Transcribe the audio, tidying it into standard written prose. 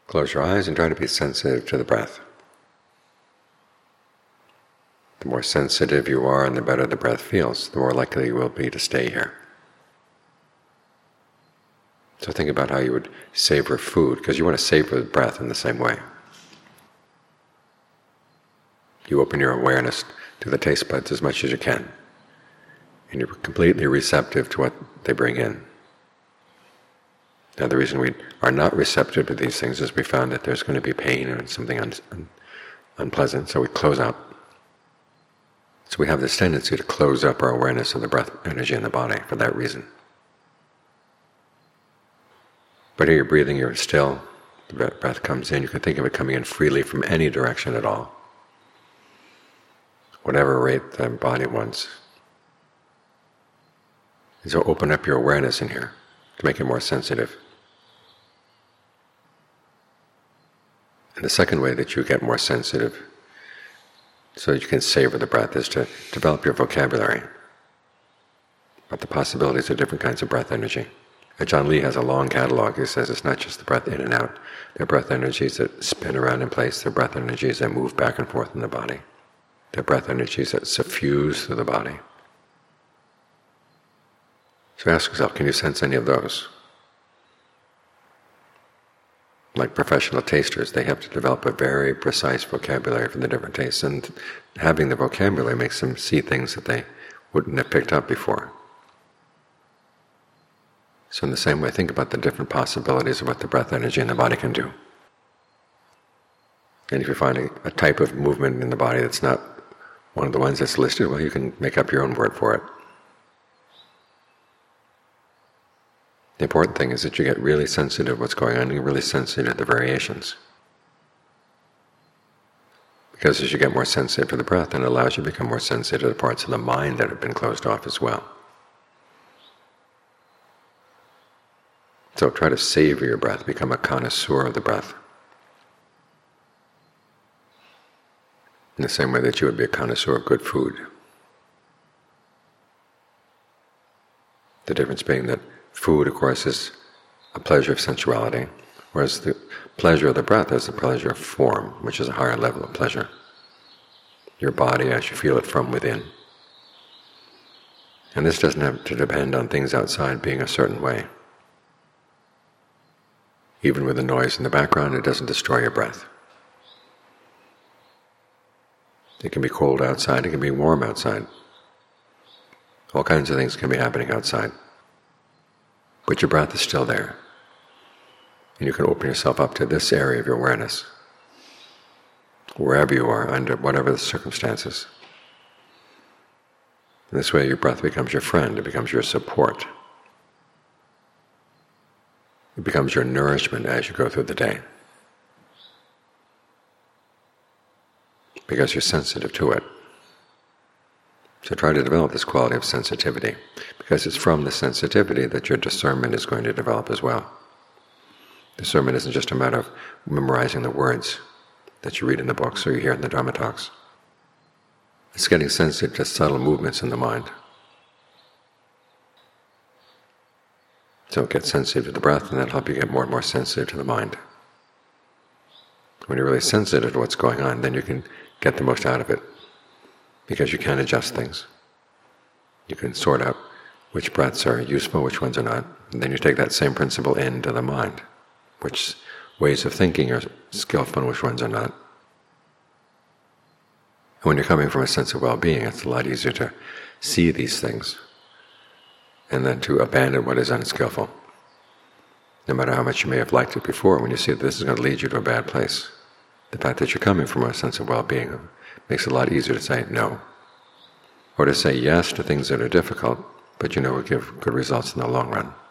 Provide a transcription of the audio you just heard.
Close your eyes and try to be sensitive to the breath. The more sensitive you are and the better the breath feels, the more likely you will be to stay here. So think about how you would savor food, because you want to savor the breath in the same way. You open your awareness to the taste buds as much as you can, and you're completely receptive to what they bring in. Now the reason we are not receptive to these things is we found that there's going to be pain or something unpleasant, so we close up. So we have this tendency to close up our awareness of the breath energy in the body for that reason. But here you're breathing, you're still, the breath comes in, you can think of it coming in freely from any direction at all, whatever rate the body wants. And so open up your awareness in here to make it more sensitive. And the second way that you get more sensitive, so that you can savor the breath, is to develop your vocabulary about the possibilities of different kinds of breath energy. John Lee has a long catalog. He says it's not just the breath in and out. There are breath energies that spin around in place. There are breath energies that move back and forth in the body. There are breath energies that suffuse through the body. So ask yourself, can you sense any of those? Like professional tasters, they have to develop a very precise vocabulary for the different tastes, and having the vocabulary makes them see things that they wouldn't have picked up before. So in the same way, think about the different possibilities of what the breath energy in the body can do. And if you find a type of movement in the body that's not one of the ones that's listed, well, you can make up your own word for it. The important thing is that you get really sensitive to what's going on, and you're really sensitive to the variations. Because as you get more sensitive to the breath, it allows you to become more sensitive to the parts of the mind that have been closed off as well. So try to savor your breath, become a connoisseur of the breath. In the same way that you would be a connoisseur of good food. The difference being that food, of course, is a pleasure of sensuality, whereas the pleasure of the breath is the pleasure of form, which is a higher level of pleasure. Your body as you feel it from within. And this doesn't have to depend on things outside being a certain way. Even with the noise in the background, it doesn't destroy your breath. It can be cold outside, it can be warm outside. All kinds of things can be happening outside. But your breath is still there. And you can open yourself up to this area of your awareness, wherever you are, under whatever the circumstances. In this way your breath becomes your friend, it becomes your support. It becomes your nourishment as you go through the day. Because you're sensitive to it. So try to develop this quality of sensitivity, because it's from the sensitivity that your discernment is going to develop as well. Discernment isn't just a matter of memorizing the words that you read in the books or you hear in the Dharma talks. It's getting sensitive to subtle movements in the mind. So get sensitive to the breath, and that'll help you get more and more sensitive to the mind. When you're really sensitive to what's going on, then you can get the most out of it, because you can adjust things. You can sort out which breaths are useful, which ones are not, and then you take that same principle into the mind, which ways of thinking are skillful and which ones are not. And when you're coming from a sense of well-being, it's a lot easier to see these things and then to abandon what is unskillful. No matter how much you may have liked it before, when you see that this is going to lead you to a bad place, the fact that you're coming from a sense of well-being makes it a lot easier to say no, or to say yes to things that are difficult, but you know will give good results in the long run.